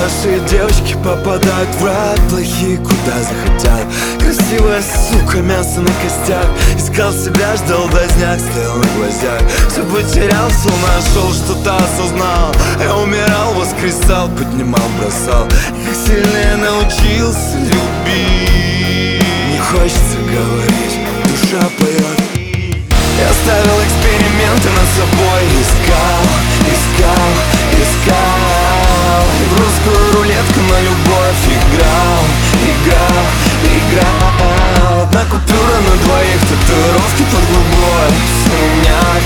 Хорошие девочки попадают в рай, плохие куда захотят. Красивая сука, мясо на костях. Искал себя, ждал доздняк, стоял на гвоздях. Все потерял, все нашел, что-то осознал. Я умирал, воскресал, поднимал, бросал. И как сильно я научился любить. Не хочется говорить, душа поет. Я ставил эксперименты над собой. Искал и в русскую рулетку на любовь играл. Одна купюра на двоих, татуировки под губой. Синяк.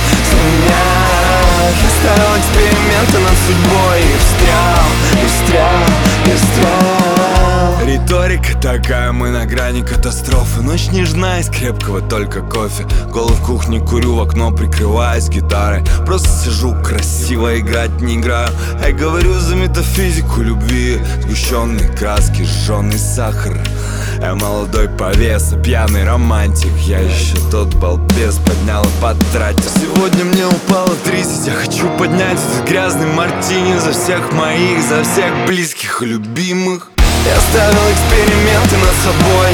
Я ставил эксперименты над судьбой и встрял. Риторика такая, мы на грани катастрофы. Ночь нежна, из крепкого только кофе. Голый в кухне, курю в окно, прикрываясь гитарой. Просто сижу, красиво играть не играю. Я говорю за метафизику любви. Сгущенные краски, жженый сахар. Я молодой повеса, пьяный романтик. Я еще тот балбес, поднял и потратил. Сегодня мне упало 30, я хочу поднять этот грязный мартини. За всех моих, за всех близких и любимых. Я ставил эксперименты над собой.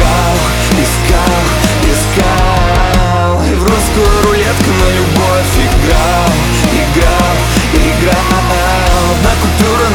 Искал и в русскую рулетку на любовь играл. Одна купюра